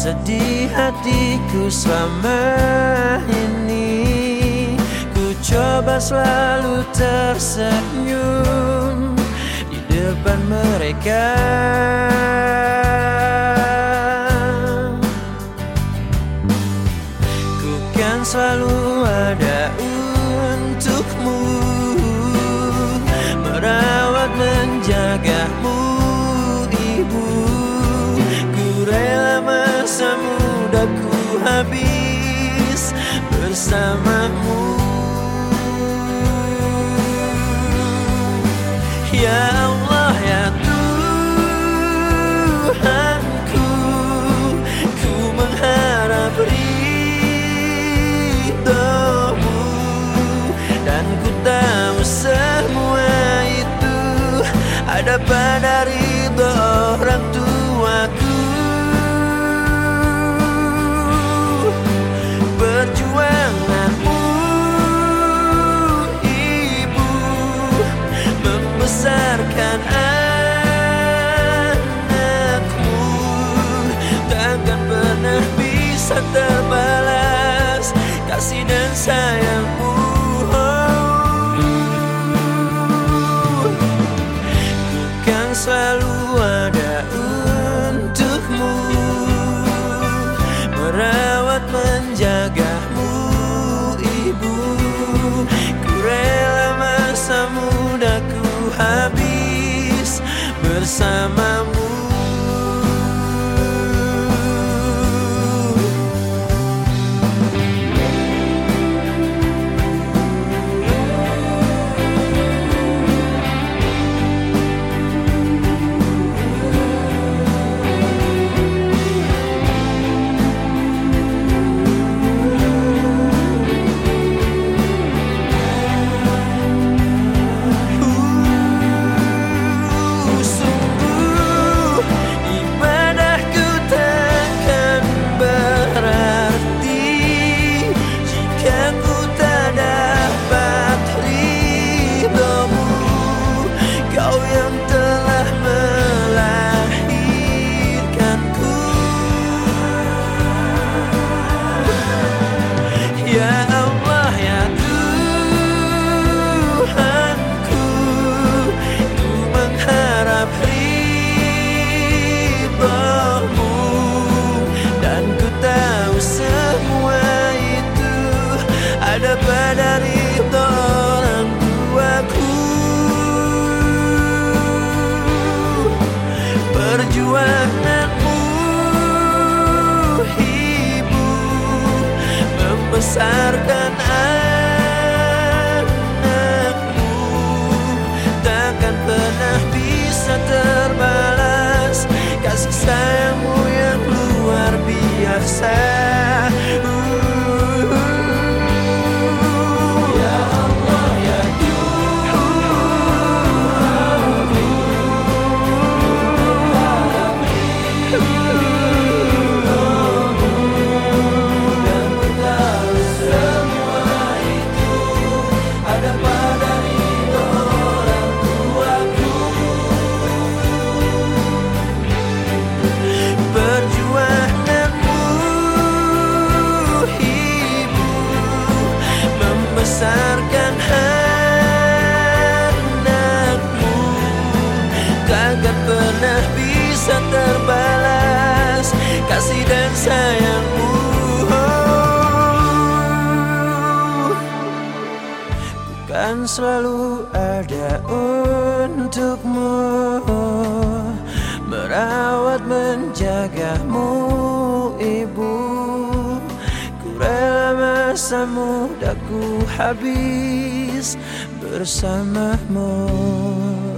sedih hatiku selama ini. Ku coba selalu tersenyum di depan mereka. Ku kan selalu ada untukmu, merawat menjagamu ibu. Ku rela masa mudaku habis bersamamu. Ya Allah ya Tuhanku, ku mengharap ridhomu, dan ku tahu semua itu ada pada ridho orang tuaku. Perjuanganmu ibu membesarkan anakmu takkan pernah bisa terbalas kasih dan sayangmu. Ku kan selalu ada untukmu, merawat menjagamu ibu. Ku rela masa mudaku habis bersamamu. Ya Allah ya Tuhanku, ku mengharap ridhomu, dan ku tahu semua itu ada pada ridho orang tuaku. Perjuanganmu ibu membesarkan anakmu takkan pernah bisa terbalas kasih sayangmu yang luar biasa. Ya Allah ya membesarkan anakmu takkan pernah bisa terbalas kasih dan sayangmu. Bukan selalu ada untukmu, merawat menjagamu ibu. Ku rela masa mudaku habis bersamamu.